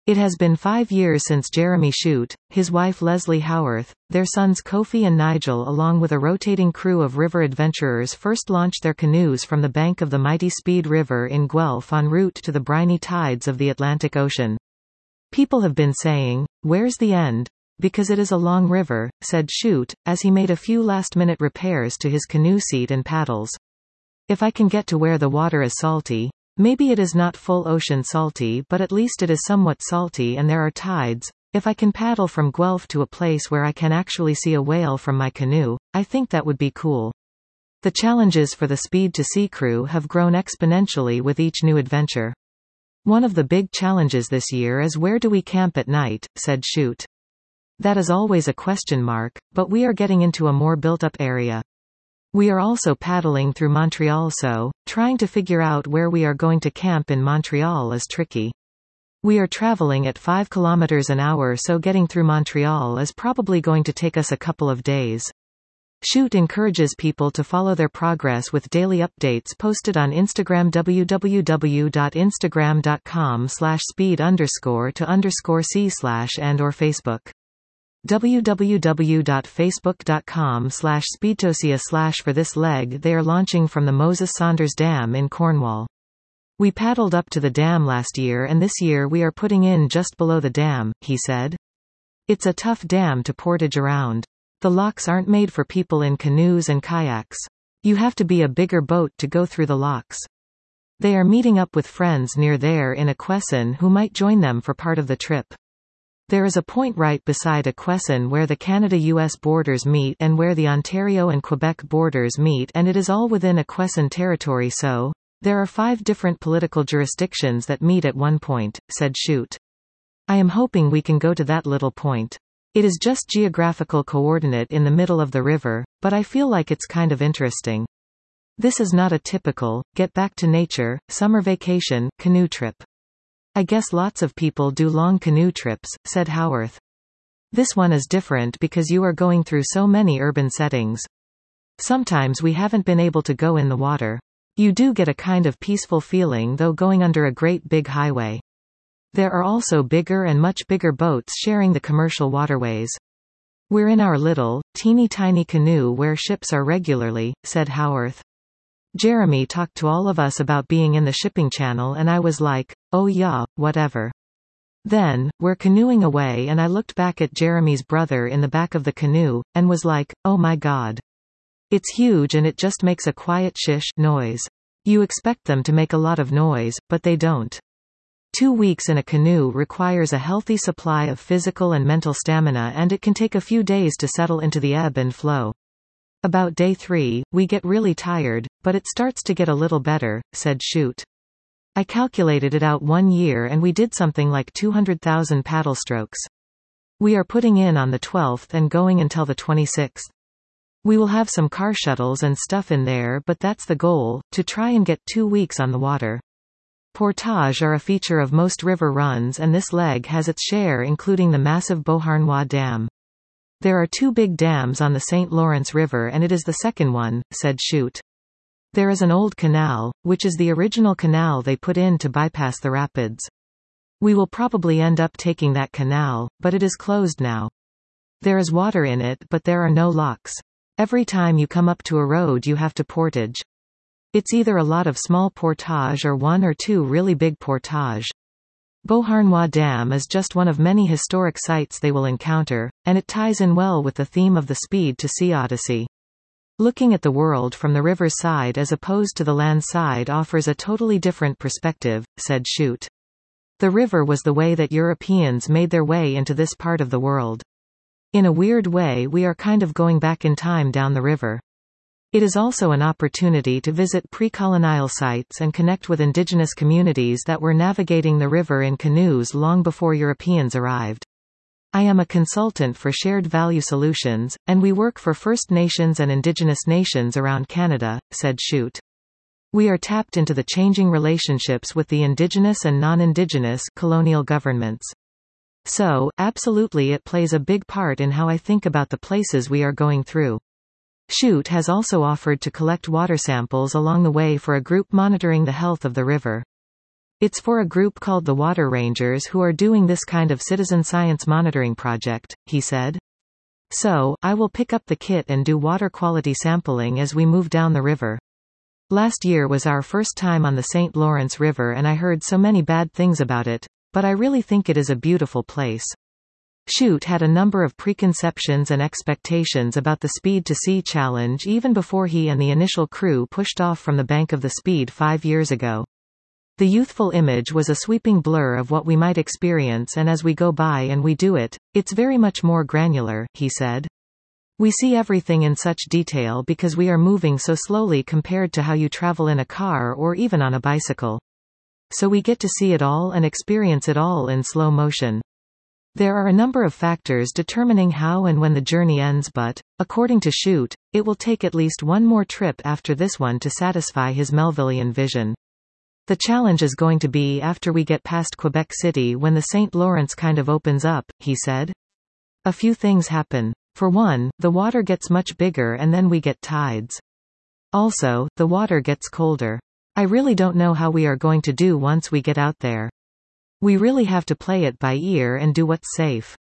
It has been 5 years since Jeremy Shute, his wife Leslie Howarth, their sons Kofi and Nigel along with a rotating crew of river adventurers first launched their canoes from the bank of the mighty Speed River in Guelph en route to the briny tides of the Atlantic Ocean. People have been saying, "Where's the end?" Because it is a long river, said Shute, as he made a few last-minute repairs to his canoe seat and paddles. If I can get to where the water is salty, maybe it is not full ocean salty but at least it is somewhat salty and there are tides, if I can paddle from Guelph to a place where I can actually see a whale from my canoe, I think that would be cool. The challenges for the Speed to Sea crew have grown exponentially with each new adventure. One of the big challenges this year is where do we camp at night, said Shute. That is always a question mark, but we are getting into a more built-up area. We are also paddling through Montreal so, trying to figure out where we are going to camp in Montreal is tricky. We are traveling at 5 kilometers an hour so getting through Montreal is probably going to take us a couple of days. Shute encourages people to follow their progress with daily updates posted on Instagram www.instagram.com/speed_to_c/ and/or Facebook. www.facebook.com/speedtosia/ For this leg they are launching from the Moses Saunders Dam in Cornwall. We paddled up to the dam last year and this year we are putting in just below the dam, he said. It's a tough dam to portage around. The locks aren't made for people in canoes and kayaks. You have to be a bigger boat to go through the locks. They are meeting up with friends near there in Akwesasne who might join them for part of the trip. There is a point right beside Akwesasne where the Canada-US borders meet and where the Ontario and Quebec borders meet and it is all within Akwesasne territory so, there are 5 different political jurisdictions that meet at one point, said Shute. I am hoping we can go to that little point. It is just geographical coordinate in the middle of the river, but I feel like it's kind of interesting. This is not a typical, get back to nature, summer vacation, canoe trip. I guess lots of people do long canoe trips, said Howarth. This one is different because you are going through so many urban settings. Sometimes we haven't been able to go in the water. You do get a kind of peaceful feeling though going under a great big highway. There are also bigger and much bigger boats sharing the commercial waterways. We're in our little, teeny tiny canoe where ships are regularly, said Howarth. Jeremy talked to all of us about being in the shipping channel and I was like, oh yeah, whatever. Then, we're canoeing away and I looked back at Jeremy's brother in the back of the canoe, and was like, oh my god. It's huge and it just makes a quiet shish noise. You expect them to make a lot of noise, but they don't. 2 weeks in a canoe requires a healthy supply of physical and mental stamina and it can take a few days to settle into the ebb and flow. About day 3, we get really tired, but it starts to get a little better, said Shute. I calculated it out 1 year and we did something like 200,000 paddle strokes. We are putting in on the 12th and going until the 26th. We will have some car shuttles and stuff in there but that's the goal, to try and get 2 weeks on the water. Portage are a feature of most river runs and this leg has its share including the massive Beauharnois Dam. There are 2 big dams on the St. Lawrence River and it is the second one, said Shute. There is an old canal, which is the original canal they put in to bypass the rapids. We will probably end up taking that canal, but it is closed now. There is water in it but there are no locks. Every time you come up to a road you have to portage. It's either a lot of small portage or 1 or 2 really big portage. Beauharnois Dam is just one of many historic sites they will encounter, and it ties in well with the theme of the Speed to Sea Odyssey. Looking at the world from the river's side as opposed to the land side offers a totally different perspective, said Shute. The river was the way that Europeans made their way into this part of the world. In a weird way we are kind of going back in time down the river. It is also an opportunity to visit pre-colonial sites and connect with indigenous communities that were navigating the river in canoes long before Europeans arrived. I am a consultant for Shared Value Solutions, and we work for First Nations and Indigenous nations around Canada, said Shute. We are tapped into the changing relationships with the Indigenous and non-Indigenous colonial governments. So, absolutely it plays a big part in how I think about the places we are going through. Shute has also offered to collect water samples along the way for a group monitoring the health of the river. It's for a group called the Water Rangers who are doing this kind of citizen science monitoring project, he said. So, I will pick up the kit and do water quality sampling as we move down the river. Last year was our first time on the St. Lawrence River and I heard so many bad things about it, but I really think it is a beautiful place. Chute had a number of preconceptions and expectations about the Speed to Sea challenge even before he and the initial crew pushed off from the bank of the Speed 5 years ago. The youthful image was a sweeping blur of what we might experience, and as we go by and we do it, it's very much more granular, he said. We see everything in such detail because we are moving so slowly compared to how you travel in a car or even on a bicycle. So we get to see it all and experience it all in slow motion. There are a number of factors determining how and when the journey ends, but, according to Chute, it will take at least one more trip after this one to satisfy his Melvillian vision. The challenge is going to be after we get past Quebec City when the St. Lawrence kind of opens up, he said. A few things happen. For one, the water gets much bigger and then we get tides. Also, the water gets colder. I really don't know how we are going to do once we get out there. We really have to play it by ear and do what's safe.